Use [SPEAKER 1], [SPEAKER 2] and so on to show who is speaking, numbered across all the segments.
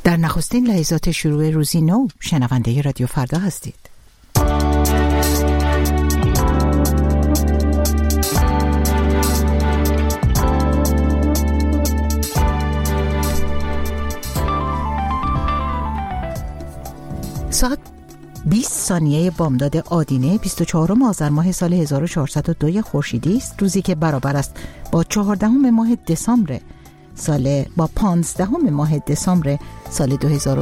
[SPEAKER 1] در نخستین لحظات شروع روزی نو شنونده رادیو فردا هستید. ساعت 20 ثانیه بامداد آدینه 24 آذر ماه سال 1402 خورشیدی است، روزی که برابر است با 14 ماه دسامبر با 15 ماه دسامبر سال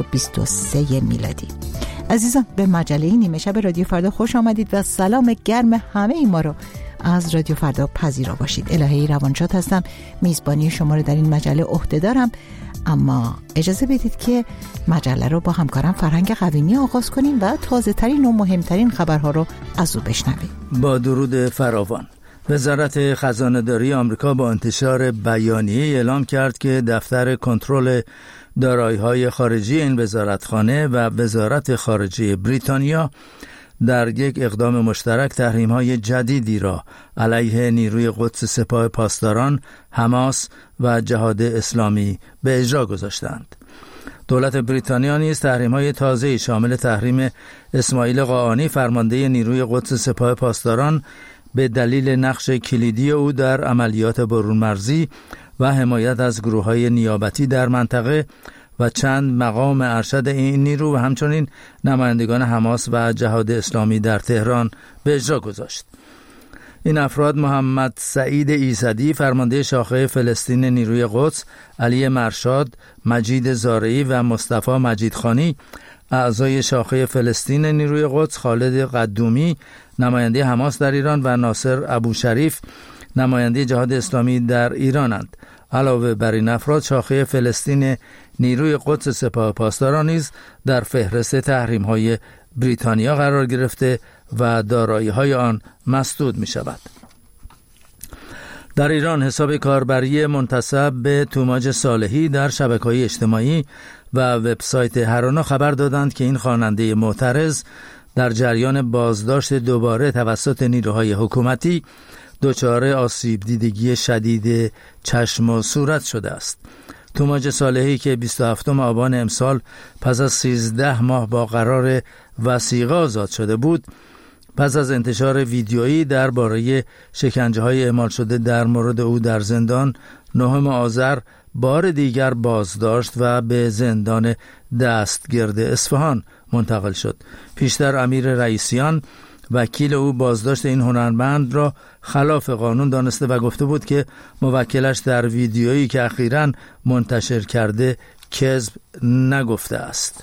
[SPEAKER 1] 2023 میلادی. عزیزان، به مجله نیمه شب رادیو فردا خوش آمدید و سلام گرم همه ما رو از رادیو فردا پذیرا باشید. الهی روانشاد هستم، میزبانی شما رو در این مجله عهده دارم، اما اجازه بدید که مجله رو با همکارم فرهنگ قویمی آغاز کنیم و تازه ترین و مهمترین خبرها رو از او بشنویم.
[SPEAKER 2] با درود فراوان. وزارت خزانه‌داری آمریکا با انتشار بیانیه اعلام کرد که دفتر کنترل دارایی‌های خارجی این وزارتخانه و وزارت خارجه بریتانیا در یک اقدام مشترک تحریم‌های جدیدی را علیه نیروی قدس سپاه پاسداران، حماس و جهاد اسلامی به اجرا گذاشتند. دولت بریتانیا نیز تحریم‌های تازه‌ای شامل تحریم اسماعیل قاآنی فرمانده نیروی قدس سپاه پاسداران به دلیل نقش کلیدی او در عملیات برون‌مرزی و حمایت از گروه‌های نیابتی در منطقه و چند مقام ارشد این نیرو و همچنین نمایندگان حماس و جهاد اسلامی در تهران به اجرا گذاشت. این افراد محمد سعید ایزدی فرمانده شاخه فلسطین نیروی قدس، علی مرشاد، مجید زارعی و مصطفی مجیدخانی اعضای شاخه فلسطین نیروی قدس، خالد قدومی نماینده حماس در ایران و ناصر ابوشریف نماینده جهاد اسلامی در ایرانند. علاوه بر این افراد شاخه فلسطین نیروی قدس سپاه پاسداران نیز در فهرست تحریم‌های بریتانیا قرار گرفته و دارایی‌های آن مسدود می‌شود. در ایران حساب کاربری منتسب به توماج صالحی در شبکه‌های اجتماعی و وبسایت هرانا خبر دادند که این خواننده معترض در جریان بازداشت دوباره توسط نیروهای حکومتی دچار آسیب دیدگی شدید چشم و صورت شده است. توماج صالحی که 27 آبان امسال پس از 13 ماه با قرار وثیقه آزاد شده بود، پس از انتشار ویدیویی درباره شکنجه‌های اعمال شده در مورد او در زندان 9 آذر بار دیگر بازداشت و به زندان دستگرد اصفهان منتقل شد. پیشتر امیر رئیسیان وکیل او بازداشت این هنرمند را خلاف قانون دانسته و گفته بود که موکلش در ویدیویی که اخیراً منتشر کرده کذب نگفته است.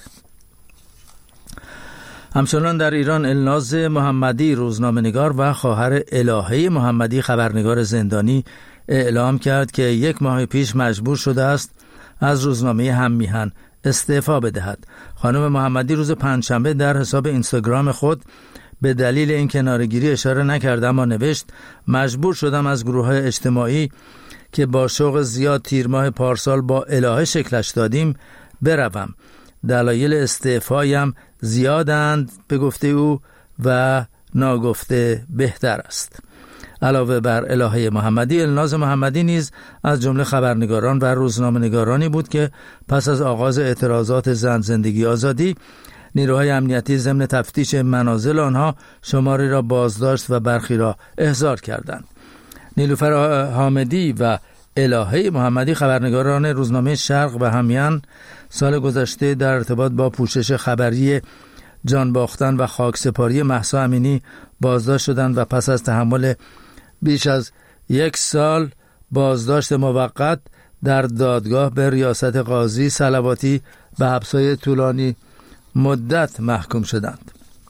[SPEAKER 2] همچنان در ایران الناز محمدی روزنامه‌نگار و خواهر الهه محمدی خبرنگار زندانی اعلام کرد که 1 ماه پیش مجبور شده است از روزنامه هم میهن استعفا بدهد. خانم محمدی روز پنجشنبه در حساب اینستاگرام خود به دلیل این کناره‌گیری اشاره نکرد، اما نوشت: مجبور شدم از گروه‌های اجتماعی که با شوق زیاد تیر ماه پارسال با الهه شکلش دادیم بروم. دلایل استعفایم زیادند به گفته او و ناگفته بهتر است. علاوه بر الهه محمدی، الناز محمدی نیز از جمله خبرنگاران و روزنامه‌نگارانی بود که پس از آغاز اعتراضات زن زندگی آزادی نیروهای امنیتی ضمن تفتیش منازل آنها شماری را بازداشت و برخی را احضار کردند. نیلوفر حامدی و الهه محمدی خبرنگاران روزنامه شرق و همیهن سال گذشته در ارتباط با پوشش خبری جان باختن و خاکسپاری مهسا امینی بازداشت شدند و پس از تحمل بیش از 1 سال بازداشت موقت در دادگاه به ریاست قاضی صلواتی به حبس‌های طولانی مدت محکوم شدند.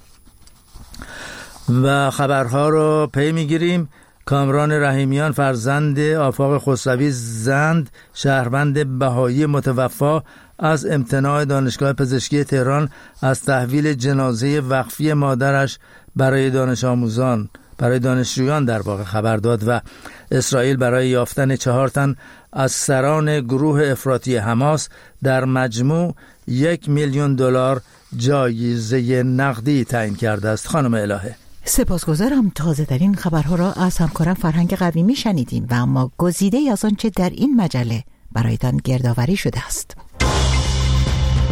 [SPEAKER 2] و خبرها رو پی میگیریم. کامران رحیمیان فرزند آفاق خسروی زند شهروند بهایی متوفا از امتناع دانشگاه پزشکی تهران از تحویل جنازه وقفی مادرش برای دانشجویان در واقع خبر داد و اسرائیل برای یافتن 4 تن از سران گروه افراطی حماس در مجموع $1,000,000 جایزه نقدی تعیین کرده است. خانم الهه،
[SPEAKER 1] سپاسگزارم. تازه در این خبرها را از همکارم فرهنگ قویمی شنیدیم و اما گزیده از آنچه در این مجله برایتان گردآوری شده است.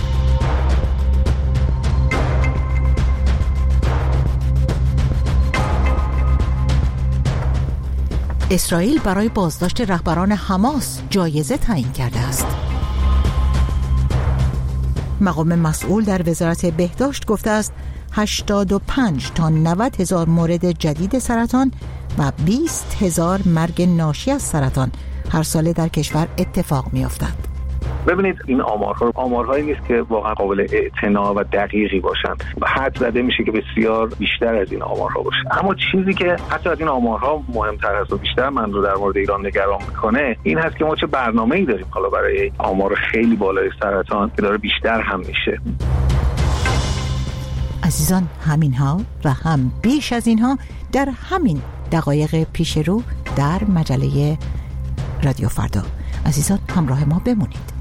[SPEAKER 1] اسرائیل برای بازداشت رهبران حماس جایزه تعیین کرده است. مقام مسئول در وزارت بهداشت گفته است 85 تا 90 هزار مورد جدید سرطان و 20 هزار مرگ ناشی از سرطان هر ساله در کشور اتفاق می‌افتد.
[SPEAKER 3] ببینید این آمارهایی نیست که واقعا قابل اعتنا و دقیقی باشن و حد زده میشه که بسیار بیشتر از این آمارها باشه. اما چیزی که حتی از این آمارها مهمتر است و بیشتر من رو در مورد ایران نگران میکنه این هست که ما چه برنامه‌ای داریم حالا برای آمار خیلی بالای سرطان که داره بیشتر هم میشه.
[SPEAKER 1] عزیزان، همینها و هم بیش از اینها در همین دقایق پیش رو در مجله رادیو فردا. عزیزان همراه ما بمونید.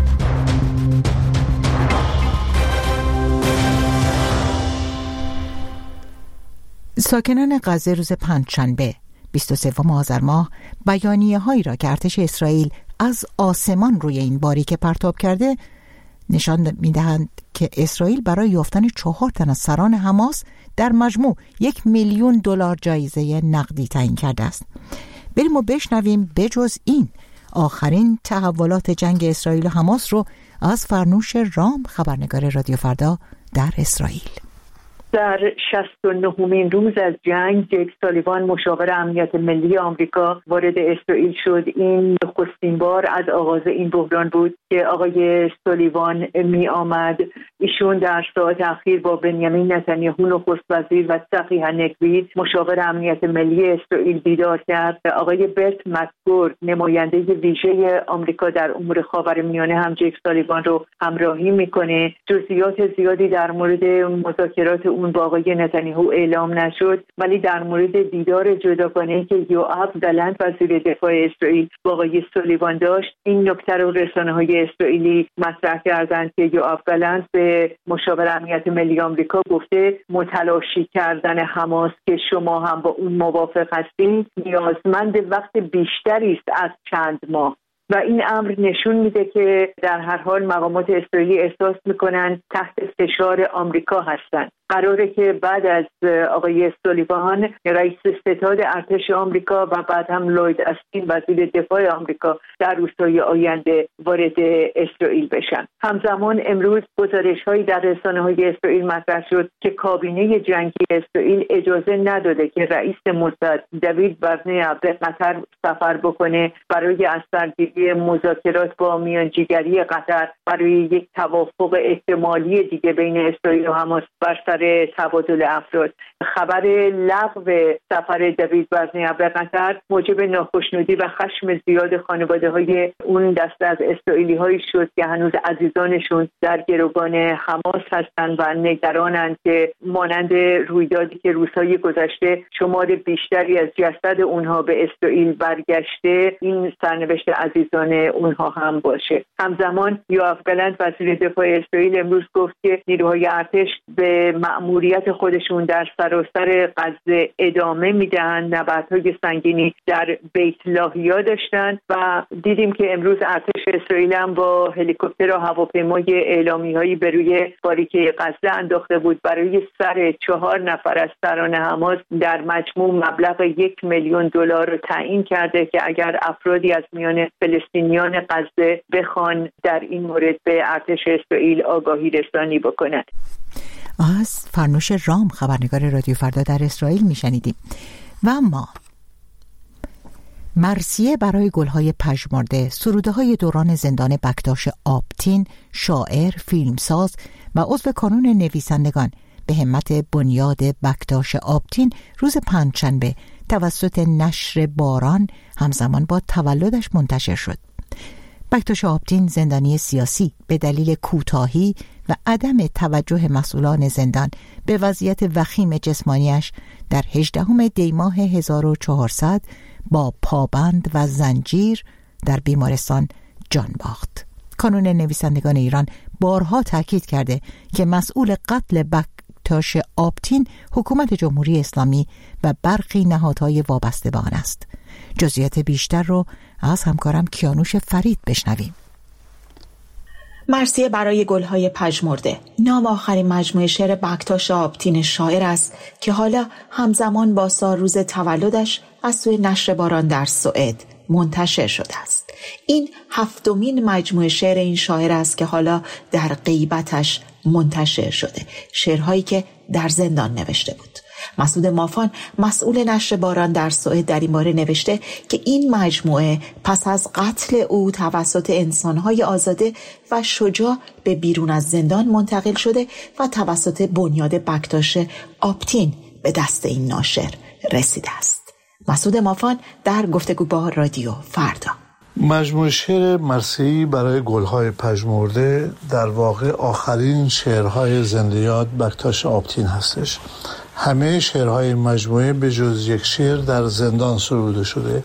[SPEAKER 1] ساکنان غزه روز پنجشنبه 23 آذر ماه بیانیه‌هایی را که ارتش اسرائیل از آسمان روی این باریکه پرتاب کرده نشان می‌دهند که اسرائیل برای یافتن 4 تن از سران حماس در مجموع $1,000,000 جایزه نقدی تعیین کرده است. بریم و بشنویم بجز این آخرین تحولات جنگ اسرائیل و حماس رو از فرنوش رام، خبرنگار رادیو فردا در اسرائیل.
[SPEAKER 4] در 69مین روز از جنگ، جک سالیوان مشاور امنیت ملی آمریکا وارد اسرائیل شد. این نخستین بار از آغاز این بحران بود که آقای سالیوان می آمد. ایشون در ساعات اخیر با بنیامین نتانیاهو نخست وزیر و تقی هنکوی مشاور امنیت ملی اسرائیل دیدار کرد. آقای برت مکگورد نماینده ویژه آمریکا در امور خاورمیانه هم جک سالیوان رو همراهی میکنه. جزئیات زیادی در مورد مذاکرات اون با آقای نتانیاهو اعلام نشد، ولی در مورد دیدار جداگانه‌ای که یوآف گالنت وزیر دفاع اسرائیل با آقای سالیوان داشت، این نکته رو رسانه‌های اسرائیلی مطرح کردند که یوآف گالنت به مشاور امنیت ملی آمریکا گفته متلاشی کردن حماس که شما هم با اون موافق هستید نیازمند وقت بیشتری است از چند ماه و این امر نشون میده که در هر حال مقامات اسرائیلی احساس میکنن تحت فشار آمریکا هستند. قراره که بعد از آقای سالیوان رئیس ستاد ارتش آمریکا و بعد هم لوید استین وزیر دفاع آمریکا در روزهای آینده وارد اسرائیل بشن. همزمان امروز گزارش‌هایی در رسانه‌های اسرائیل مطرح شد که کابینه جنگی اسرائیل اجازه نداده که رئیس موساد دیوید برنیا به قطر سفر بکنه برای از سرگیری مذاکرات با میانجیگری قطر برای یک توافق احتمالی دیگه بین اسرائیل و حماس بر سر تبادل افراد. خبر لغو سفر دیوید برنیا به قطر موجب ناخشنودی و خشم زیاد خانواده‌های اون دسته از اسرائیلی‌هایی شد که هنوز عزیزانشون در گروگان حماس هستند و نگرانند که مانند رویدادی که روزهای گذشته شمار بیشتری از جسد اونها به اسرائیل برگشته، این سرنوشت عزیزان اونها هم باشه. همزمان یوآف گالنت وزیر دفاع اسرائیل امروز گفت که نیروهای ارتش به مأموریت خودشون در سراسر غزه ادامه میدهند. نبردهای سنگینی در بیت لاهیا داشتن و دیدیم که امروز ارتش اسرائیل هم با هلیکوپتر و هواپیمای اعلامیه‌ای به روی باریکه غزه انداخته بود برای سر 4 نفر از سران حماس در مجموع مبلغ $1,000,000 رو تعیین کرده که اگر افرادی از میان فلسطینیان غزه بخوان در این مورد به ارتش اسرائیل آگاهی رسانی بکنند.
[SPEAKER 1] از فرنوش رام، خبرنگار رادیو فردا در اسرائیل میشنیدیم. و اما مرثیه برای گلهای پژمرده، سروده های دوران زندان بکتاش آبتین، شاعر، فیلمساز و عضو کانون نویسندگان به همت بنیاد بکتاش آبتین روز پنجشنبه توسط نشر باران همزمان با تولدش منتشر شد. بکتاش آبتین زندانی سیاسی به دلیل کوتاهی و عدم توجه مسئولان زندان به وضعیت وخیم جسمانیش در 18 دی ماه 1400 با پابند و زنجیر در بیمارستان جان باخت. کانون نویسندگان ایران بارها تاکید کرده که مسئول قتل بکتاش آبتین حکومت جمهوری اسلامی و برخی نهادهای وابسته به آن است. جزئیات بیشتر رو از همکارم کیانوش فرید بشنویم.
[SPEAKER 5] مرثیه برای گلهای پژمرده نام آخرین مجموعه شعر بکتاش آبتین شاعر است که حالا همزمان با سالروز تولدش از سوی نشر باران در سوئد منتشر شده است. این 7مین مجموعه شعر این شاعر است که حالا در غیبتش منتشر شده، شعرهایی که در زندان نوشته بود. مسعود مافان مسئول نشر باران در سوئد در این باره نوشته که این مجموعه پس از قتل او توسط انسانهای آزاده و شجاع به بیرون از زندان منتقل شده و توسط بنیاد بکتاش آبتین به دست این ناشر رسیده است. مسعود مافان در گفتگو با رادیو فردا.
[SPEAKER 6] مجموعه شعر مرثیه‌ای برای گلهای پژمرده در واقع آخرین شعرهای زنده یاد بکتاش آبتین هستش. همه شعرهای مجموعه به جز یک شعر در زندان سروده شده.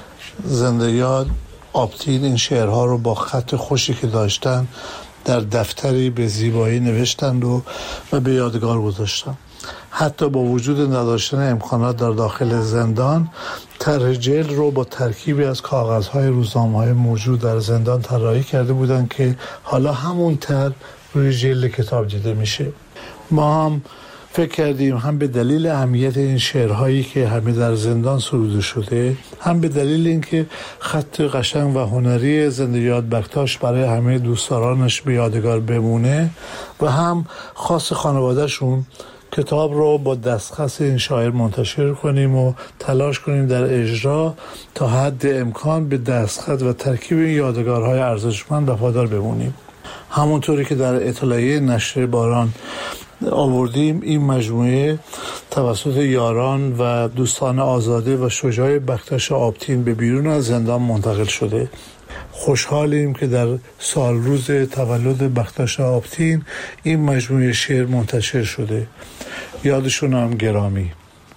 [SPEAKER 6] زنده یاد آبتین این شعرها رو با خط خوشی که داشتن در دفتری به زیبایی نوشتند و به یادگار گذاشتند. حتی با وجود نداشتن امکانات در داخل زندان، طرح جلد رو با ترکیبی از کاغذهای روزنامه‌های موجود در زندان طراحی کرده بودند که حالا همون طرح روی جلد کتاب دیده میشه. ما هم فکر کردیم هم به دلیل اهمیت این شعرهایی که همه در زندان سروده شده، هم به دلیل اینکه خط قشنگ و هنری زنده یاد بکتاش برای همه دوستدارانش به یادگار بمونه و هم خاص خانوادهشون، کتاب رو با دستخط این شاعر منتشر کنیم و تلاش کنیم در اجرا تا حد امکان به دستخط و ترکیب این یادگارهای ارزشمند وفادار بمونیم. همونطوری که در اطلاعیه نشر باران آوردیم، این مجموعه توسط یاران و دوستان آزاده و شجاع بکتاش آبتین به بیرون از زندان منتقل شده. خوشحالیم که در سالروز تولد بکتاش آبتین این مجموعه شعر منتشر شده. یادشون هم گرامی.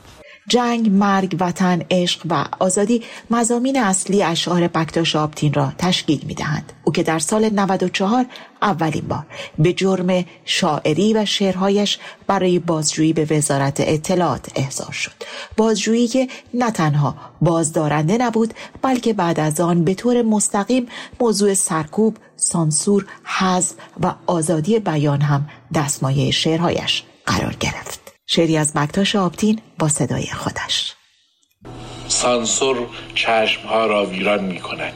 [SPEAKER 5] جنگ، مرگ، وطن، عشق و آزادی مضامین اصلی اشعار بکتاش آبتین را تشکیل می‌دهند. او که در سال 94 اولین بار به جرم شاعری و شعرهایش برای بازجویی به وزارت اطلاعات احضار شد. بازجویی که نه تنها بازدارنده نبود، بلکه بعد از آن به طور مستقیم موضوع سرکوب، سانسور، حذف و آزادی بیان هم دستمایه شعرهایش قرار گرفت. شعری از بکتاش آبتین با صدای خودش.
[SPEAKER 7] سانسور چشمها را ویران می کند.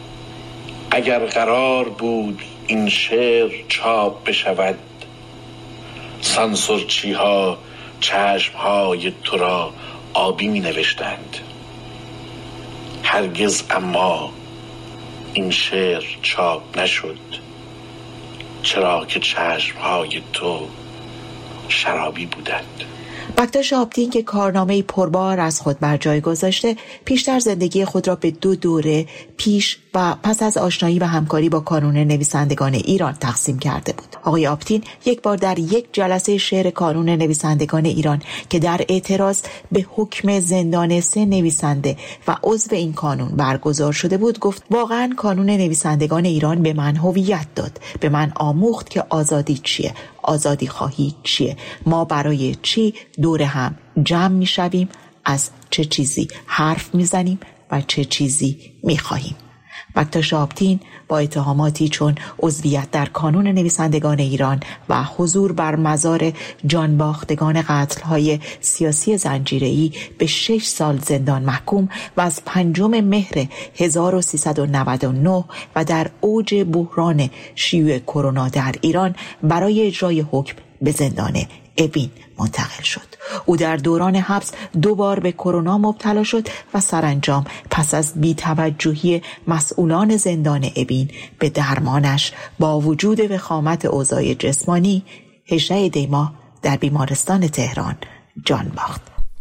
[SPEAKER 7] اگر قرار بود این شعر چاپ بشود، سانسورچی ها چشمهای تو را آبی می نوشتند. هرگز اما این شعر چاپ نشد، چرا که چشمهای تو شرابی بودند.
[SPEAKER 5] بکتاش آبتین که کارنامه‌ای پربار از خود بر جای گذاشته، پیشتر زندگی خود را به 2 دوره پیش و پس از آشنایی و همکاری با کانون نویسندگان ایران تقسیم کرده بود. آقای آبتین یک بار در یک جلسه شعر کانون نویسندگان ایران که در اعتراض به حکم زندان 3 نویسنده و عضو این کانون برگزار شده بود گفت: واقعا کانون نویسندگان ایران به من هویت داد، به من آموخت که آزادی چیه، آزادی خواهی چیه، ما برای چی دور هم جمع می شویم، از چه چیزی حرف می زنیم و چه چیزی می خواهیم. بکتاش آبتین با اتهاماتی چون عضویت در کانون نویسندگان ایران و حضور بر مزار جانباختگان قتل‌های سیاسی زنجیره‌ای به 6 سال زندان محکوم و از 5 مهر 1399 و در اوج بحران شیوع کرونا در ایران برای اجرای حکم به زندان اوین منتقل شد. او در دوران حبس 2 بار به کرونا مبتلا شد و سرانجام پس از بی‌توجهی مسئولان زندان اوین به درمانش با وجود وخامت اوضاع جسمانی 18 دی ماه در بیمارستان تهران جان باخت.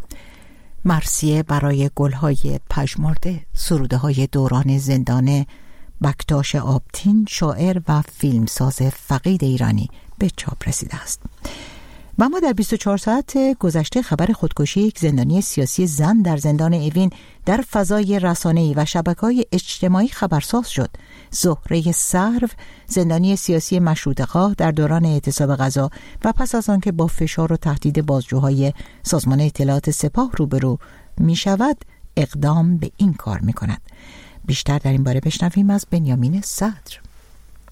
[SPEAKER 1] مرثیه برای گلهای پژمرده، سروده های دوران زندان بکتاش آبتین، شاعر و فیلمساز فقید ایرانی به چاپ رسیده است. و ما در 24 ساعت گذشته خبر خودکشی یک زندانی سیاسی زن در زندان اوین در فضای رسانه‌ای و شبکه‌های اجتماعی خبرساز شد. زهره سرو، زندانی سیاسی مشروطه‌خواه در دوران اعتصاب غذا و پس از آن که با فشار و تهدید بازجوهای سازمان اطلاعات سپاه روبرو می شود، اقدام به این کار می کند. بیشتر در این باره بشنویم از بنیامین صدر.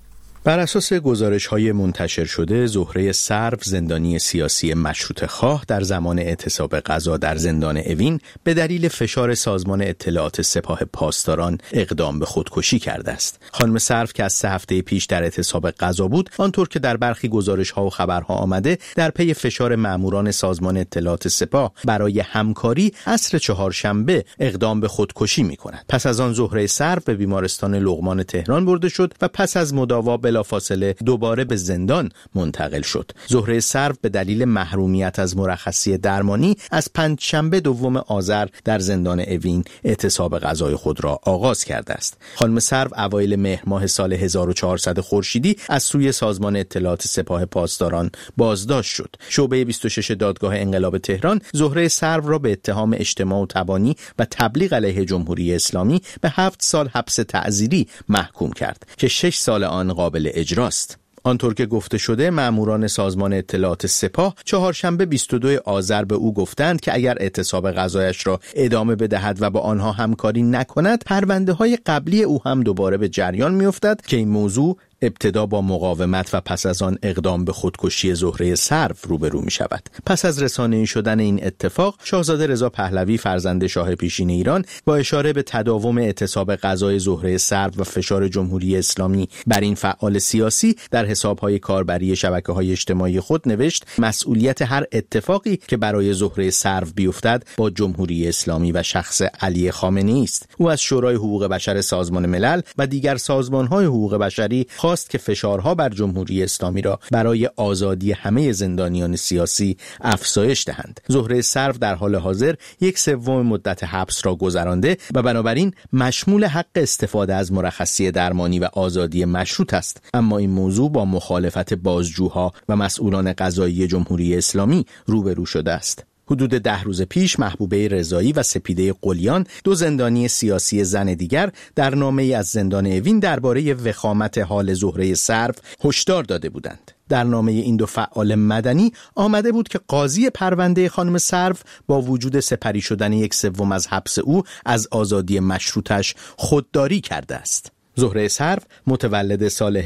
[SPEAKER 8] بر اساس گزارش‌های منتشر شده، زهره سرو، زندانی سیاسی مشروطه خواه، در زمان اعتصاب غذا در زندان اوین به دلیل فشار سازمان اطلاعات سپاه پاسداران اقدام به خودکشی کرده است. خانم سرو که از 3 هفته پیش در اعتصاب غذا بود، آنطور که در برخی گزارش‌ها و خبرها آمده، در پی فشار ماموران سازمان اطلاعات سپاه برای همکاری عصر چهارشنبه اقدام به خودکشی می‌کند. پس از آن زهره سرو به بیمارستان لقمان تهران برده شد و پس از مداوا بلافاصله دوباره به زندان منتقل شد. زهره سرو به دلیل محرومیت از مرخصی درمانی از پنجشنبه 2 آذر در زندان اوین اعتصاب غذای خود را آغاز کرده است. خانم سرو اوایل مهر ماه سال 1400 خورشیدی از سوی سازمان اطلاعات سپاه پاسداران بازداشت شد. شعبه 26 دادگاه انقلاب تهران زهره سرو را به اتهام اجتماع و تبانی و تبلیغ علیه جمهوری اسلامی به 7 سال حبس تعزیری محکوم کرد که 6 سال آن قابل اجراست. آنطور که گفته شده، ماموران سازمان اطلاعات سپاه چهارشنبه 22 آذر به او گفتند که اگر اعتصاب غذایش را ادامه بدهد و با آنها همکاری نکند، پرونده‌های قبلی او هم دوباره به جریان می‌افتد که این موضوع ابتدا با مقاومت و پس از آن اقدام به خودکشی زهره سرو روبرو می شود. پس از رسانه‌ای شدن این اتفاق، شاهزاده رضا پهلوی فرزند شاه پیشین ایران با اشاره به تداوم اعتصاب غذای زهره سرو و فشار جمهوری اسلامی بر این فعال سیاسی در حساب‌های کاربری شبکه‌های اجتماعی خود نوشت: مسئولیت هر اتفاقی که برای زهره سرو بیفتد با جمهوری اسلامی و شخص علی خامنه‌ای است. او از شورای حقوق بشر سازمان ملل و دیگر سازمان‌های حقوق بشری خواست که فشارها بر جمهوری اسلامی را برای آزادی همه زندانیان سیاسی افزایش دهند. زهره سرو در حال حاضر 1/3 مدت حبس را گذرانده و بنابراین مشمول حق استفاده از مرخصی درمانی و آزادی مشروط است، اما این موضوع با مخالفت بازجوها و مسئولان قضایی جمهوری اسلامی روبرو شده است. حدود 10 روز پیش محبوبه رضایی و سپیده قلیان، 2 زندانی سیاسی زن دیگر، در نامه‌ای از زندان اوین درباره وخامت حال زهره سرو هشدار داده بودند. در نامه این 2 فعال مدنی آمده بود که قاضی پرونده خانم سرو با وجود سپری شدن 1/3 از حبس او از آزادی مشروطش خودداری کرده است. زهره سرو متولد سال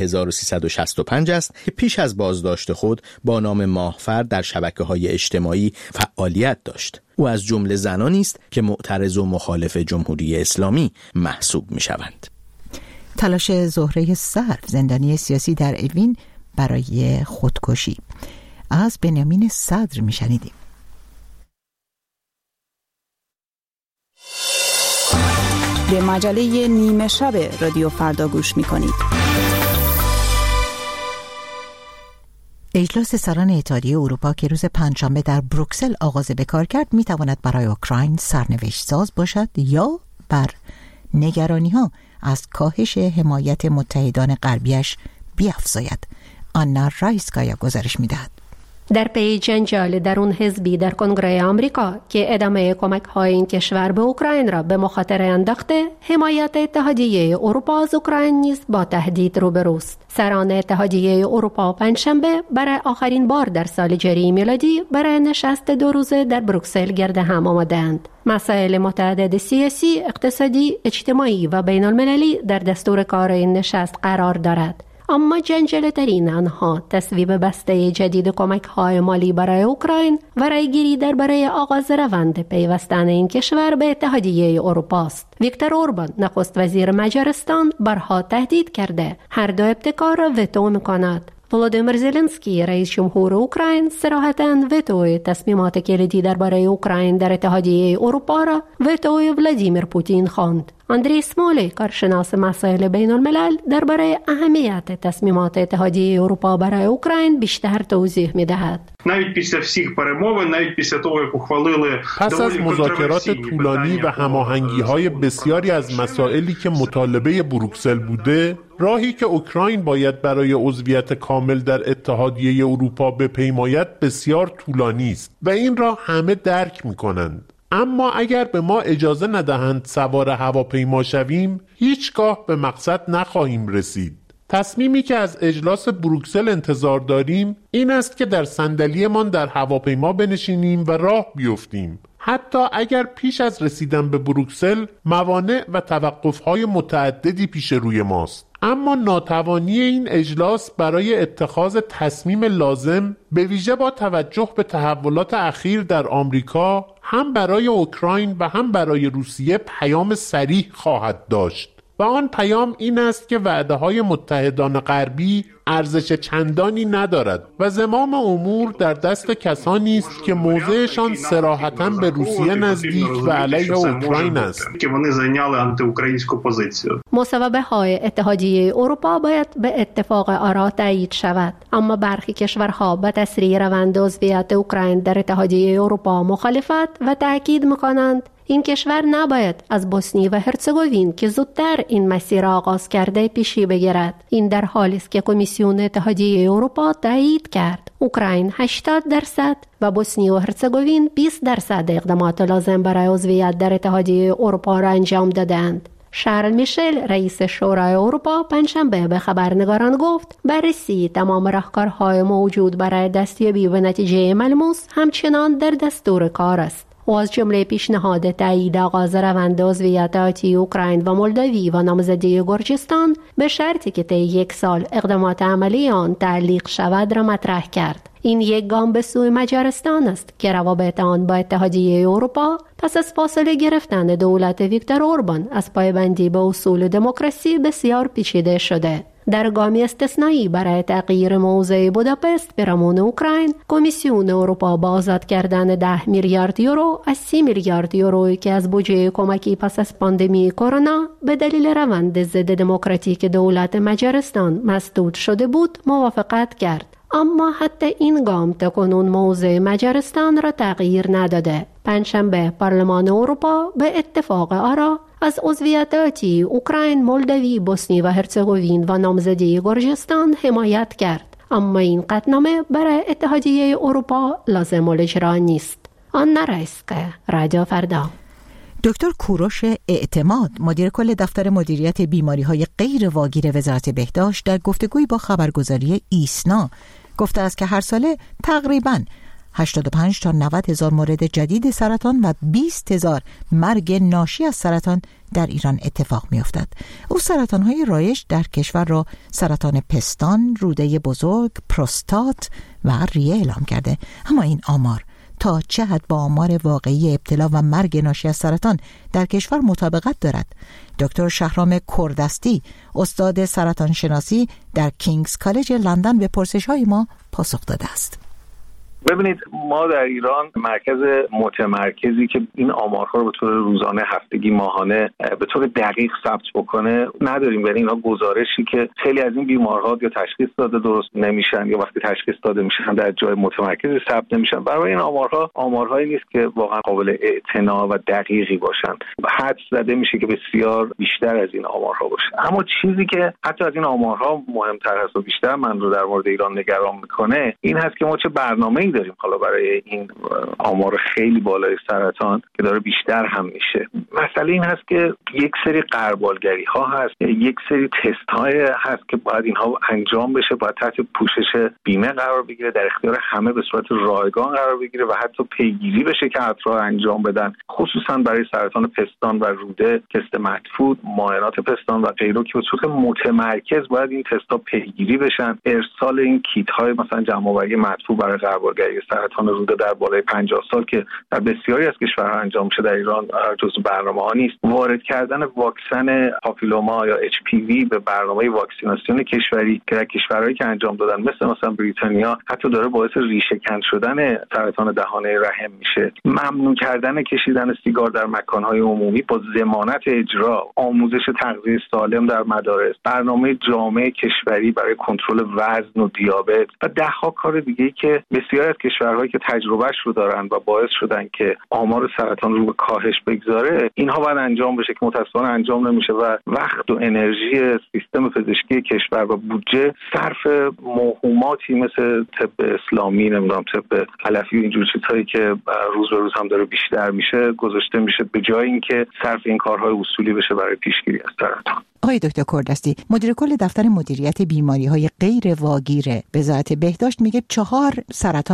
[SPEAKER 8] 1365 است که پیش از بازداشت خود با نام ماهفر در شبکه‌های اجتماعی فعالیت داشت. او از جمله زنانی است که معترض و مخالف جمهوری اسلامی محسوب می‌شوند.
[SPEAKER 1] تلاش زهره سرو، زندانی سیاسی در اوین، برای خودکشی. از بنیامین صدر می‌شنیدیم.
[SPEAKER 9] به مجله نیمه شب رادیو فردا گوش می‌کنید.
[SPEAKER 1] اجلاس سران اتحادیه اروپا که روز پنجشنبه در بروکسل آغاز به کار کرد می‌تواند برای اوکراین سرنوشت ساز باشد یا بر نگرانی‌ها از کاهش حمایت متحدان غربیش بیفزاید. آنا رایسکایا گزارش می‌دهد.
[SPEAKER 10] در پی جنجال درون حزبی در کنگره آمریکا که ادامه کمک‌های این کشور به اوکراین را به مخاطره انداخته، حمایت اتحادیه اروپا از اوکراین نیز با تهدید روبروست. سران اتحادیه اروپا پنجشنبه برای آخرین بار در سال جاری میلادی برای نشست 2 روزه در بروکسل گرد هم آمدند. مسائل متعدد سیاسی، اقتصادی، اجتماعی و بین المللی در دستور کار این نشست قرار دارد. اما جنجال‌ترین آنها تصویب بسته جدید کمک‌های مالی برای اوکراین و رایگیری درباره آغاز روند پیوستن این کشور به اتحادیه اروپا است. ویکتور اوربان، نخست وزیر مجارستان، بارها تهدید کرده هر 2 ابتکار را وتو می‌کند. ولودیمیر زلنسکی، رئیس جمهور اوکراین، صراحتاً وتوی تصمیمات کلیدی درباره اوکراین در اتحادیه اروپا را وتوی ولادیمیر پوتین خواند. اندری اسمولی، کارشناس مسائل بین الملل، درباره اهمیت تصمیمات اتحادیه اروپا برای اوکراین بیشتر توضیح می‌دهد.
[SPEAKER 11] پس از مذاکرات طولانی و هماهنگی‌های بسیاری از مسائلی که مطالبه بروکسل بوده، راهی که اوکراین باید برای عضویت کامل در اتحادیه اروپا بپیماید بسیار طولانی است و این را همه درک می‌کنند. اما اگر به ما اجازه ندهند سوار هواپیما شویم، هیچگاه به مقصد نخواهیم رسید. تصمیمی که از اجلاس بروکسل انتظار داریم این است که در صندلیمان در هواپیما بنشینیم و راه بیفتیم، حتی اگر پیش از رسیدن به بروکسل موانع و توقف‌های متعددی پیش روی ماست. اما ناتوانی این اجلاس برای اتخاذ تصمیم لازم به ویژه با توجه به تحولات اخیر در آمریکا هم برای اوکراین و هم برای روسیه پیام صریح خواهد داشت و آن پیام این است که وعده‌های متحدان غربی ارزش چندانی ندارد و زمام امور در دست کسانی است که موضعشان صراحتاً به روسیه نزدیک و علیه اوکراین است.
[SPEAKER 10] مصوبه های اتحادیه اروپا باید به اتفاق آرا تایید شود، اما برخی کشورها به تسریع روند عضویت اوکراین در اتحادیه اروپا مخالفت و تأکید می‌کنند این کشور نباید از بوسنی و هرزگوین که زودتر این مسیر آغاز کرده پیشی بگیرد. این در حالی است که کمیسیون اتحادیه اروپا تایید کرد اوکراین 80% و بوسنی و هرزگوین 20% اقدامات لازم برای عضویت در اتحادیه اروپا را انجام دادند. شارل میشل رئیس شورای اروپا پنجشنبه به خبرنگاران گفت بررسی تمام راهکارهای موجود برای دستیابی به نتیجه ملموس همچنان در دستور کار است. و از جمله پیشنهاد تایید آغاز روند عضویت آتی اوکراین و مولداوی و نامزدی گرجستان به شرطی که طی 1 سال اقدامات عملی آن تعلیق شود را مطرح کرد. این یک گام به سوی مجارستان است که روابط آن با اتحادیه اروپا پس از فاصله گرفتن دولت ویکتور اوربان از پایبندی به اصول دموکراسی بسیار پیچیده شده. در گامی استثنایی برای تغییر موضع بوداپست پیرامون اوکراین، کمیسیون اروپا با آزاد کردن 10 میلیارد یورو از 30 میلیارد یورویی که از بودجه کمکی پس از پاندمی کرونا به دلیل روند ضد دموکراتیک دولت مجارستان مسدود شده بود موافقت کرد. اما حتی این گام تاکنون موضع مجارستان را تغییر نداده. پنجشنبه پارلمان اروپا به اتفاق آرا از عضویت آتی اوکراین، مولداوی، بوسنی و هرزگوین و نامزدی گرجستان حمایت کرد. اما این قطعنامه برای اتحادیه اروپا لازم الاجرا نیست. آن نرایست که رادیو فردا.
[SPEAKER 1] دکتر کوروش اعتماد مدیر کل دفتر مدیریت بیماری‌های غیر واگیر وزارت بهداشت در گفتگویی با خبرگزاری ایسنا گفته است که هر ساله تقریباً 85 تا 90 هزار مورد جدید سرطان و 20 هزار مرگ ناشی از سرطان در ایران اتفاق می افتد. او سرطان‌های رایج در کشور را سرطان پستان، روده بزرگ، پروستات و ریه اعلام کرده. اما این آمار تا چه حد با آمار واقعی ابتلا و مرگ ناشی از سرطان در کشور مطابقت دارد؟ دکتر شهرام کوردستی استاد سرطان شناسی در کینگز کالج لندن به پرسش‌های ما پاسخ داده است.
[SPEAKER 3] ببینید، ما در ایران مرکز متمرکزی که این آمارها رو به طور روزانه، هفتگی، ماهانه به طور دقیق ثبت بکنه نداریم. یعنی اینا گزارشی که خیلی از این بیمارها یا تشخیص داده درست نمیشن یا وقتی تشخیص داده میشن در جای متمرکزی ثبت نمیشن. برای این آمارهایی نیست که واقعا قابل اعتنا و دقیقی باشن. حدس زده میشه که بسیار بیشتر از این آمارها باشه. اما چیزی که حتی از این آمارها مهمتر هست و بیشتر من رو در مورد ایران نگران میکنه این هست که ما چه برنامه‌ای داریم حالا برای این آمار خیلی بالای سرطان که داره بیشتر هم میشه. مسئله این هست که یک سری غربالگری ها هست، یک سری تست های هست که باید اینها انجام بشه، باید تحت پوشش بیمه قرار بگیره، در اختیار همه به صورت رایگان قرار بگیره و حتی پیگیری بشه که افراد انجام بدن، خصوصا برای سرطان پستان و روده، تست مدفوع، معاینات پستان و غیره که به صورت متمرکز باید این تست ها پیگیری بشن. ارسال این کیت های مثلا جمع‌آوری مدفوع برای غربالگری سرطان روده در بالای 50 سال که در بسیاری از کشورها انجام میشه در ایران جزو برنامه‌ها نیست. وارد کردن واکسن پاپیلوما یا HPV به برنامه واکسیناسیون کشوری که در کشورهایی که انجام دادن مثلا بریتانیا حتی داره باعث ریشه‌کن شدن سرطان دهانه رحم میشه. ممنوع کردن کشیدن سیگار در مکان‌های عمومی با ضمانت اجرا، آموزش تغذیه سالم در مدارس، برنامه جامع کشوری برای کنترل وزن و دیابت و ده‌ها کار دیگه‌ای که بسیاری از کشورهایی که تجربهش رو دارن و باعث شدن که آمار سرطان رو به کاهش بگذاره، اینها باید انجام بشه که متأسفانه انجام نمیشه و وقت و انرژی سیستم پزشکی کشور و بودجه صرف موهوماتی مثل طب اسلامی، طب علفی و اینجور چیزهایی که روز به روز هم داره بیشتر میشه گذاشته میشه به جای اینکه صرف این کارهای اصولی بشه برای پیشگیری از سرطان.
[SPEAKER 1] آقای دکتر کوردستی، مدیر کل دفتر مدیریت بیماری‌های غیر واگیر وزارت بهداشت میگه 4 سرطان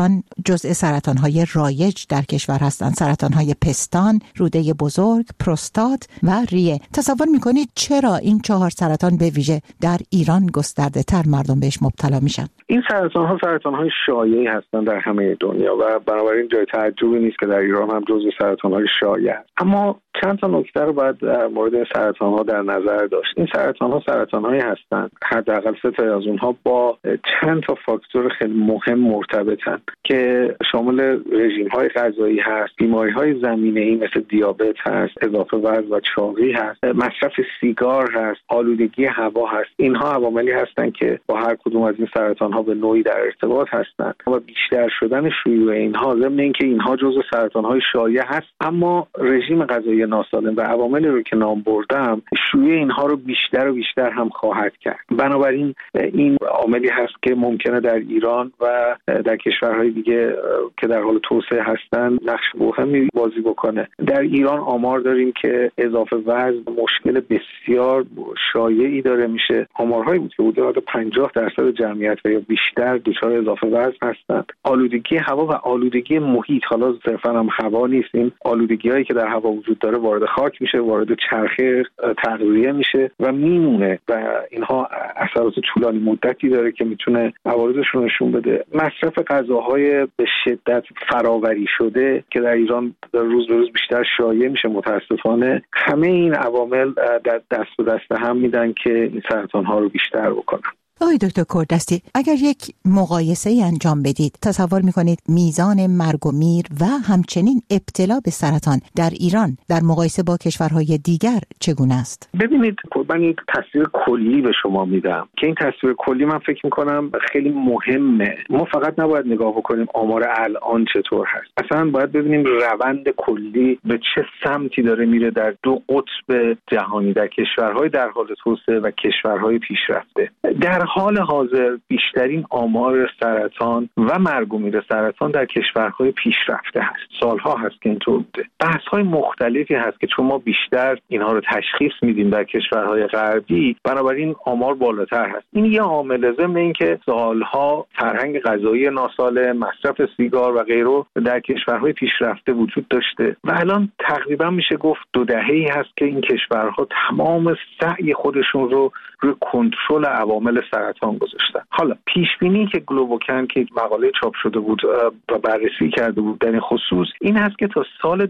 [SPEAKER 1] سرطان جزء سرطان‌های رایج در کشور هستند. سرطان‌های پستان، روده بزرگ، پروستات و ریه. تصور می‌کنید چرا این 4 سرطان به ویژه در ایران گسترده‌تر مردم بهش مبتلا میشن؟
[SPEAKER 3] این سرطان‌های شایعی هستند در همه دنیا و بنابراین جای تعجبی نیست که در ایران هم جزو سرطان‌های شایع است. اما چند تا نکته رو باید در مورد این سرطان‌ها در نظر داشت. این سرطان‌هایی هستند، حداقل 3 تا از اونها با چند تا فاکتور خیلی مهم مرتبطن که شامل رژیم‌های غذایی هست، بیماری‌های زمینه‌ای مثل دیابت هست، اضافه وزن و چاقی هست، مصرف سیگار هست، آلودگی هوا هست. اینها عواملی هستند که با هر کدوم از این سرطان‌ها به نوعی در ارتباط هستند و بیشتر شدن شیوع اینها ضمن اینکه اینها جزو سرطان‌های شایع هست، اما رژیم غذایی ناسالم و عواملی رو که نام بردم شیوع اینها رو بیشتر و بیشتر هم خواهد کرد. بنابراین این عاملی هست که ممکنه در ایران و در کشورهای دیگه که در حال توسعه هستن نقش مهمی بازی بکنه. در ایران آمار داریم که اضافه وزن مشکل بسیار شایعی داره میشه. آمارهایی بود که حدود 50% جمعیت و یا بیشتر دچار اضافه وزن هستند. آلودگی هوا و آلودگی محیط، حالا صرفا هم هوا نیست، این آلودگی‌هایی که در هوا وجود داره وارد خاک میشه، وارد چرخه تغذیه میشه و میمونه و اینها اثرات طولانی مدتی داره که میتونه عوارضشون نشون بده. مصرف غذاهای به شدت فراوری شده که در ایران روز به روز بیشتر شایع میشه متاسفانه. همه این عوامل در دست به دست هم میدن که این سرطان‌ها رو بیشتر بکنن.
[SPEAKER 1] آقای دکتر کوردستی، اگر یک مقایسه‌ای انجام بدید، تصور می‌کنید میزان مرگ و میر و همچنین ابتلا به سرطان در ایران در مقایسه با کشورهای دیگر چگونه است؟
[SPEAKER 3] ببینید، من یک تصویر کلی به شما میدم که این تصویر کلی من فکر می‌کنم خیلی مهمه. ما فقط نباید نگاه بکنیم آمار الان چطور هست، اصلا باید ببینیم روند کلی به چه سمتی داره میره در 2 قطب جهانی، در کشورهای در حال توسعه و کشورهای پیشرفته. در حال حاضر بیشترین آمار سرطان و مرگ و میر سرطان در کشورهای پیشرفته هست. سالها هست که اینطور بوده. بحث‌های مختلفی هست که چون ما بیشتر اینها رو تشخیص میدیم در کشورهای غربی، بنابراین آمار بالاتر هست. این یه عامل ضمن اینکه سالها فرهنگ غذایی ناسالم، مصرف سیگار و غیره در کشورهای پیشرفته وجود داشته و الان تقریبا میشه گفت 2 دهه‌ای هست که این کشورها تمام سعی خودشون رو روی کنترل عوامل سرطان گذاشتن. حالا پیش بینی که گلوبوکن که مقاله چاپ شده بود و بررسی کرده بود در این خصوص این هست که تا سال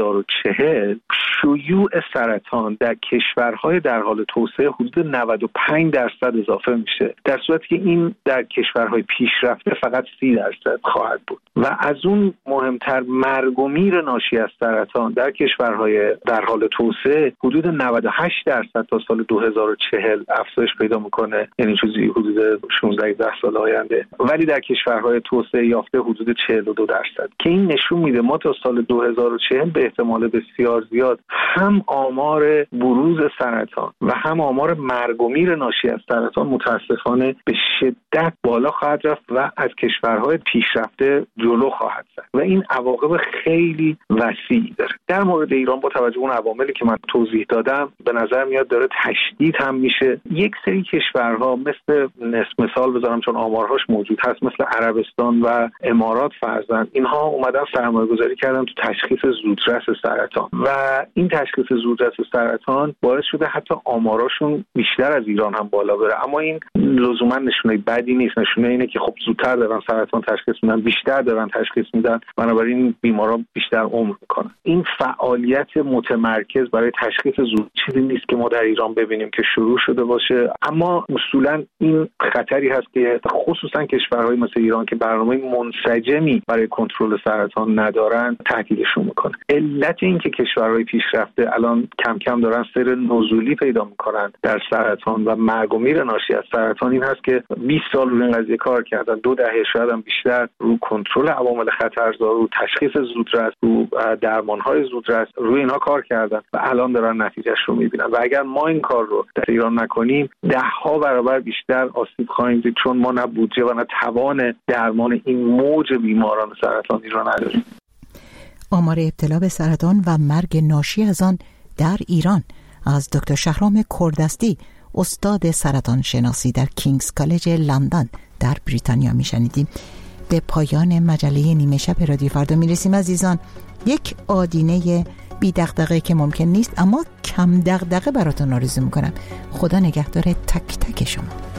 [SPEAKER 3] 2040 شیوع سرطان در کشورهای در حال توسعه حدود 95% اضافه میشه، در صورتی که این در کشورهای پیشرفته فقط 30% خواهد بود. و از اون مهمتر مرگ و میر ناشی از سرطان در کشورهای در حال توسعه حدود 98% تا سال 2040 افزایش پیدا میکنه، یعنی چیزی حدود 16 سال آینده. ولی در کشورهای توسعه یافته حدود 42%، که این نشون میده ما تا سال 2040 به احتمال بسیار زیاد هم آمار بروز سرطان و هم آمار مرگ و میر ناشی از سرطان متاسفانه به شدت بالا خواهد رفت و از کشورهای پیشرفته جلو خواهد زد و این عواقب خیلی وسیعی داره. در مورد ایران با توجه به اون عواملی که من توضیح دادم به نظر میاد داره تشدید هم میشه. یک سری کشورها مثال بذارم چون آمارهاش موجود هست، مثل عربستان و امارات فرضاً، اینها اومدن سرمایه‌گذاری کردن تو تشخیص زودرس سرطان و این تشخیص زودرس سرطان باعث شده حتی آماراشون بیشتر از ایران هم بالا بره. اما این لزوما نشونه بدی نیست، نشونه اینه که خب زودتر دارن سرطان تشخیص میدن، بیشتر دارن تشخیص میدن، بنابراین بیماران بیشتر عمر میکنن. این فعالیت متمرکز برای تشخیص زود چیزی نیست که ما در ایران ببینیم که شروع شده باشه، اما اصولا این خطری هست که خصوصا کشورهای مثل ایران که برنامه منسجمی برای کنترل سرطان ندارن تهدیدشون میکنه. علت این که کشورهای پیشرفته الان کم کم دارن سیر نزولی پیدا میکنن در سرطان و مرگ و میر ناشی از سرطان این هست که 20 سال روی این قضیه کار کردن، 2 دهه شاید هم بیشتر، رو کنترل عوامل خطرزا، رو تشخیص زودرس، رو درمانهای زودرس، روی اینها کار کردن و الان دارن نتیجهش رو میبینن و اگر ما این کار رو در ایران نکنیم 10 برابر بیشتر آسیب خواهیم دید، چون ما نه بودجه و نه توان درمان این موج بیماران سرطانی را نداریم.
[SPEAKER 1] آمار ابتلا به سرطان و مرگ ناشی از آن در ایران از دکتر شهرام کوردستی، استاد سرطان شناسی در کینگز کالج لندن در بریتانیا میشنیدیم. به پایان مجله نیمه شب رادیو فردا میرسیم عزیزان. یک آدینه بی دغدغه که ممکن نیست اما کم دغدغه براتون آرزو میکنم. خدا نگهدار تک تک شما.